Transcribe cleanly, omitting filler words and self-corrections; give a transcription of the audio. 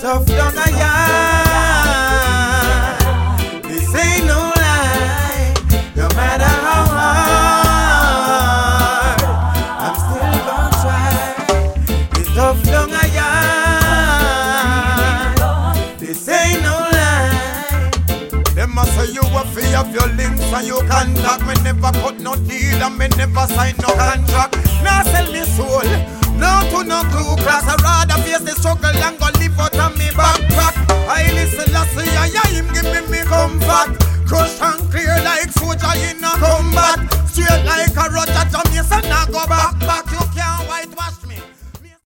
tough down a yard. This ain't no lie. No matter how hard, I'm still gonna try. It's tough down a yard. This ain't no lie. Them a say you a free of your links and you contact. Me never cut no deal and me never sign no contract. Now sell me soul. No to no clue class, I rather face the struggle and go live out of me backpack. I listen last year, yeah, him give me comfort. Crush and clear like soldier in a combat. Straight like a roger,